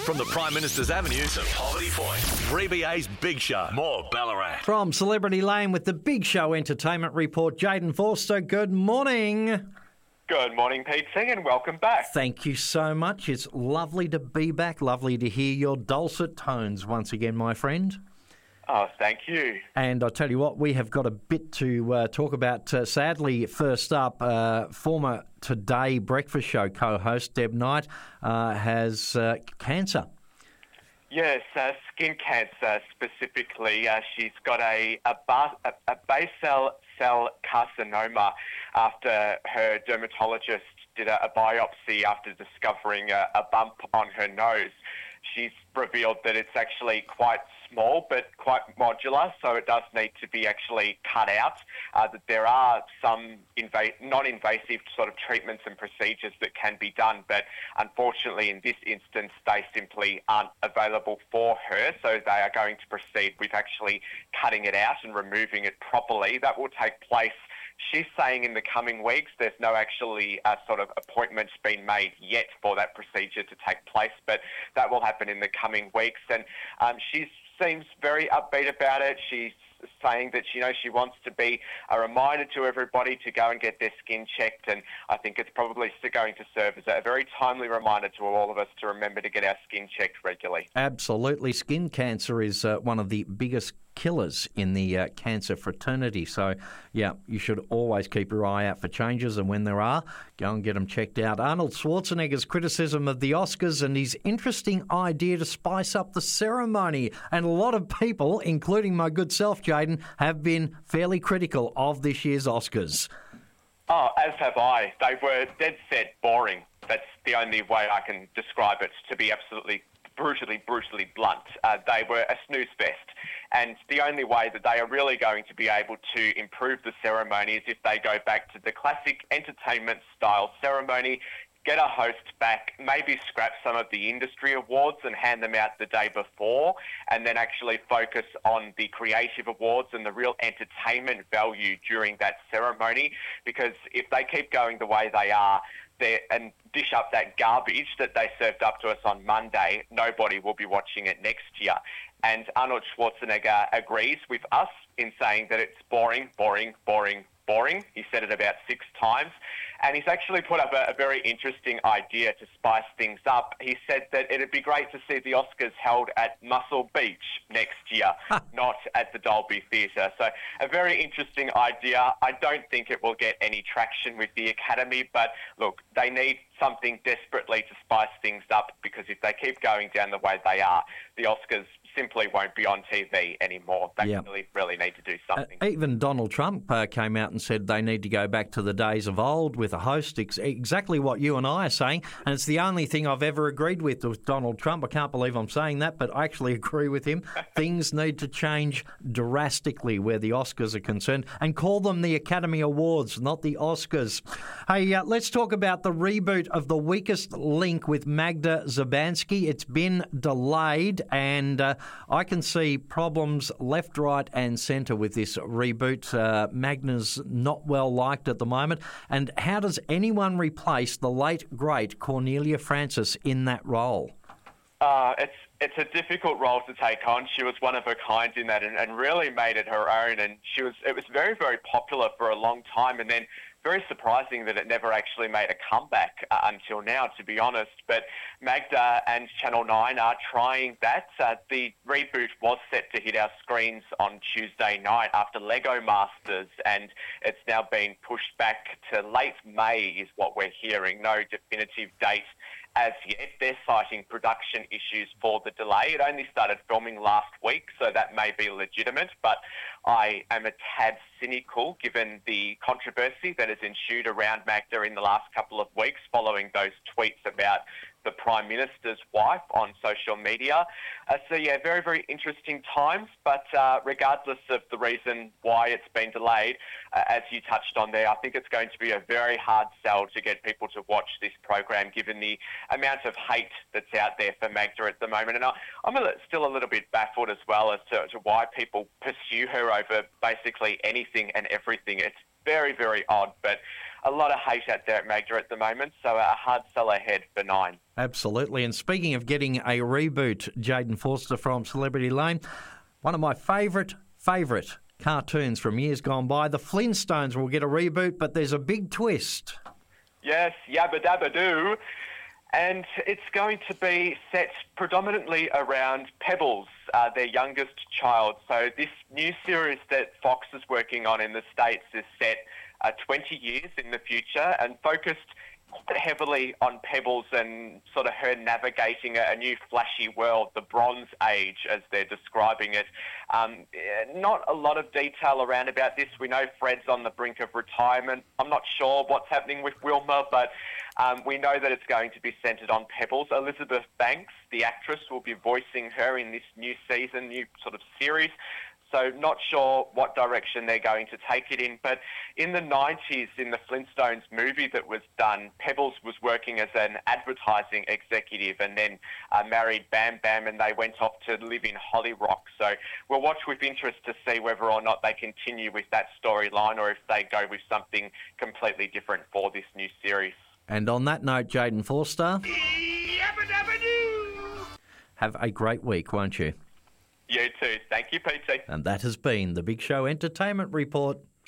From the Prime Minister's Avenue to Poverty Point. 3BA's Big Show. More Ballarat. From Celebrity Lane with the Big Show Entertainment Report, Jaden Forster, good morning. Good morning, Pete Singh, and welcome back. Thank you so much. It's lovely to be back. Lovely to hear your dulcet tones once again, my friend. Oh, thank you. And I tell you what, we have got a bit to talk about. Sadly, first up, former Today Breakfast Show co-host Deb Knight has cancer. Yes, skin cancer specifically. She's got a basal cell carcinoma after her dermatologist did a biopsy after discovering a bump on her nose. She's revealed that it's actually quite small but quite modular, so it does need to be actually cut out. That there are some non-invasive sort of treatments and procedures that can be done, but unfortunately in this instance they simply aren't available for her, so they are going to proceed with actually cutting it out and removing it properly. That will take place, she's saying, in the coming weeks. There's no actually sort of appointments been made yet for that procedure to take place, but that will happen in the coming weeks. And she seems very upbeat about it. She's saying that she wants to be a reminder to everybody to go and get their skin checked, and I think it's probably still going to serve as a very timely reminder to all of us to remember to get our skin checked regularly. Absolutely. Skin cancer is one of the biggest killers in the cancer fraternity. So, yeah, you should always keep your eye out for changes, and when there are, go and get them checked out. Arnold Schwarzenegger's criticism of the Oscars and his interesting idea to spice up the ceremony. And a lot of people, including my good self, Jaden, have been fairly critical of this year's Oscars. Oh, as have I. They were dead set boring. That's the only way I can describe it, to be absolutely brutally blunt. They were a snooze fest. And the only way that they are really going to be able to improve the ceremony is if they go back to the classic entertainment-style ceremony, get a host back, maybe scrap some of the industry awards and hand them out the day before, and then actually focus on the creative awards and the real entertainment value during that ceremony. Because if they keep going the way they are, and dish up that garbage that they served up to us on Monday, nobody will be watching it next year. And Arnold Schwarzenegger agrees with us in saying that it's boring. He said it about 6 times. And he's actually put up a very interesting idea to spice things up. He said that it'd be great to see the Oscars held at Muscle Beach next year, not at the Dolby Theatre. So a very interesting idea. I don't think it will get any traction with the Academy, but look, they need something desperately to spice things up, because if they keep going down the way they are, the Oscars simply won't be on TV anymore. They really need to do something. Even Donald Trump came out and said they need to go back to the days of old with a host, exactly what you and I are saying, and it's the only thing I've ever agreed with Donald Trump. I can't believe I'm saying that, but I actually agree with him. Things need to change drastically where the Oscars are concerned, and call them the Academy Awards, not the Oscars. Hey, let's talk about the reboot of The Weakest Link with Magda Szubanski. It's been delayed, and I can see problems left, right and centre with this reboot. Magda's not well liked at the moment. And how does anyone replace the late, great Cornelia Francis in that role? It's a difficult role to take on. She was one of a kind in that, and really made it her own. And it was very, very popular for a long time, and then very surprising that it never actually made a comeback until now, to be honest. But Magda and Channel 9 are trying that. The reboot was set to hit our screens on Tuesday night after Lego Masters, and it's now been pushed back to late May is what we're hearing. No definitive date as yet. They're citing production issues for the delay. It only started filming last week, so that may be legitimate, but I am a tad cynical given the controversy that has ensued around Magda in the last couple of weeks following those tweets about the Prime Minister's wife on social media. Very, very interesting times, but regardless of the reason why it's been delayed, as you touched on there, I think it's going to be a very hard sell to get people to watch this program, given the amount of hate that's out there for Magda at the moment. And I'm still a little bit baffled as well as to why people pursue her over basically anything and everything. It's very, very odd, but a lot of hate out there at Magda at the moment, so a hard sell ahead for 9. Absolutely. And speaking of getting a reboot, Jayden Forster from Celebrity Lane, one of my favourite cartoons from years gone by, the Flintstones will get a reboot, but there's a big twist. Yes, Yabba Dabba Doo. And it's going to be set predominantly around Pebbles, their youngest child. So this new series that Fox is working on in the States is set 20 years in the future and focused quite heavily on Pebbles and sort of her navigating a new flashy world, the Bronze Age, as they're describing it. Not a lot of detail around about this. We know Fred's on the brink of retirement. I'm not sure what's happening with Wilma, but we know that it's going to be centred on Pebbles. Elizabeth Banks, the actress, will be voicing her in this new season, new sort of series. So not sure what direction they're going to take it in. But in the 90s, in the Flintstones movie that was done, Pebbles was working as an advertising executive and then married Bam Bam, and they went off to live in Hollyrock. So we'll watch with interest to see whether or not they continue with that storyline or if they go with something completely different for this new series. And on that note, Jayden Forster, have a great week, won't you? You too. Thank you, PT. And that has been the Big Show Entertainment Report.